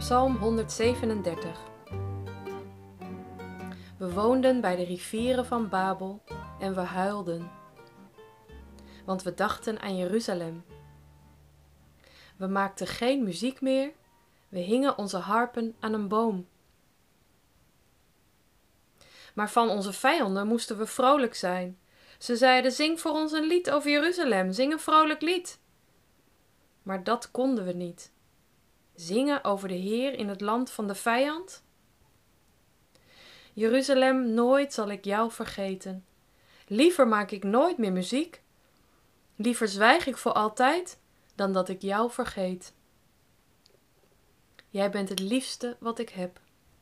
Psalm 137. We woonden bij de rivieren van Babel en we huilden, want we dachten aan Jeruzalem. We maakten geen muziek meer, we hingen onze harpen aan een boom. Maar van onze vijanden moesten we vrolijk zijn. Ze zeiden: zing voor ons een lied over Jeruzalem, zing een vrolijk lied. Maar dat konden we niet. Zingen over de Heer in het land van de vijand? Jeruzalem, nooit zal ik jou vergeten. Liever maak ik nooit meer muziek. Liever zwijg ik voor altijd, dan dat ik jou vergeet. Jij bent het liefste wat ik heb.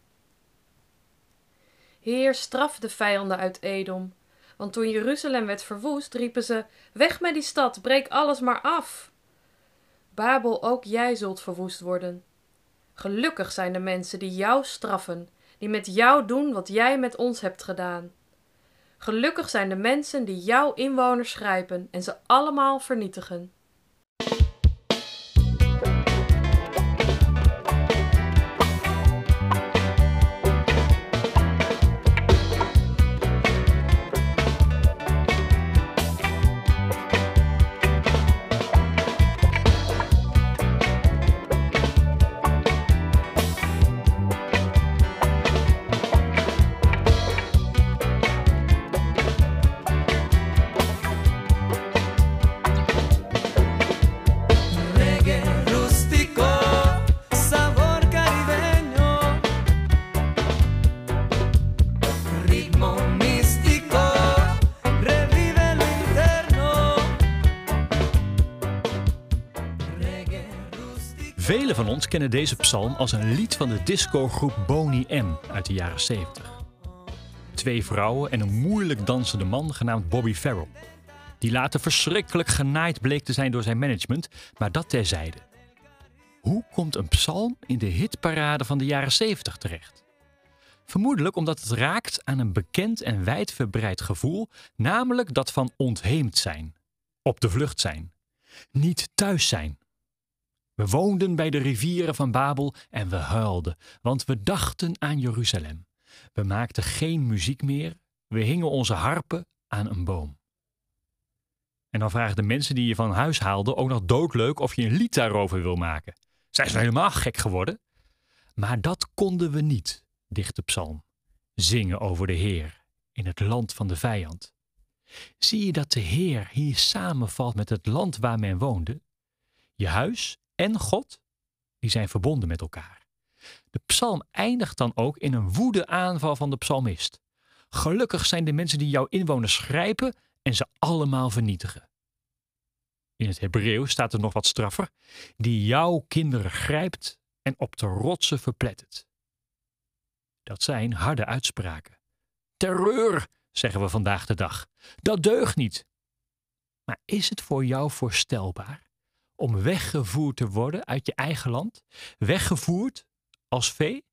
Heer, straf de vijanden uit Edom. Want toen Jeruzalem werd verwoest, riepen ze: weg met die stad, breek alles maar af. Babel, ook jij zult verwoest worden. Gelukkig zijn de mensen die jou straffen, die met jou doen wat jij met ons hebt gedaan. Gelukkig zijn de mensen die jouw inwoners grijpen en ze allemaal vernietigen. Velen van ons kennen deze psalm als een lied van de discogroep Boney M uit de jaren 70. 2 vrouwen en een moeilijk dansende man genaamd Bobby Farrell. Die later verschrikkelijk genaaid bleek te zijn door zijn management, maar dat terzijde. Hoe komt een psalm in de hitparade van de jaren 70 terecht? Vermoedelijk omdat het raakt aan een bekend en wijdverbreid gevoel, namelijk dat van ontheemd zijn, op de vlucht zijn, niet thuis zijn. We woonden bij de rivieren van Babel en we huilden, want we dachten aan Jeruzalem. We maakten geen muziek meer, we hingen onze harpen aan een boom. En dan vragen de mensen die je van huis haalden ook nog doodleuk of je een lied daarover wil maken. Zijn ze helemaal gek geworden? Maar dat konden we niet, dicht de psalm. Zingen over de Heer in het land van de vijand. Zie je dat de Heer hier samenvalt met het land waar men woonde? Je huis en God, die zijn verbonden met elkaar. De psalm eindigt dan ook in een woedeaanval van de psalmist. Gelukkig zijn de mensen die jouw inwoners grijpen en ze allemaal vernietigen. In het Hebreeuws staat er nog wat straffer: die jouw kinderen grijpt en op de rotsen verplettert. Dat zijn harde uitspraken. Terreur, zeggen we vandaag de dag. Dat deugt niet. Maar is het voor jou voorstelbaar om weggevoerd te worden uit je eigen land? Weggevoerd als vee?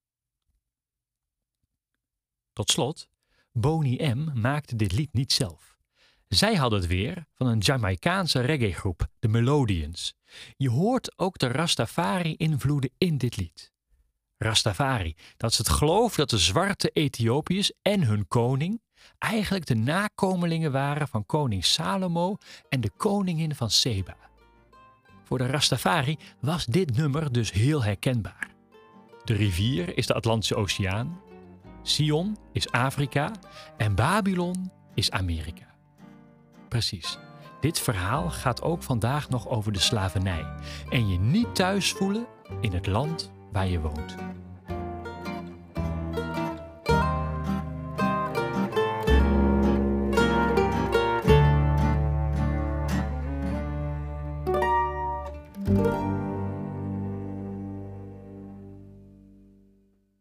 Tot slot, Boney M. maakte dit lied niet zelf. Zij hadden het weer van een Jamaicaanse reggaegroep, de Melodians. Je hoort ook de Rastafari-invloeden in dit lied. Rastafari, dat is het geloof dat de zwarte Ethiopiërs en hun koning eigenlijk de nakomelingen waren van koning Salomo en de koningin van Seba. Voor de Rastafari was dit nummer dus heel herkenbaar. De rivier is de Atlantische Oceaan, Sion is Afrika en Babylon is Amerika. Precies, dit verhaal gaat ook vandaag nog over de slavernij en je niet thuis voelen in het land waar je woont.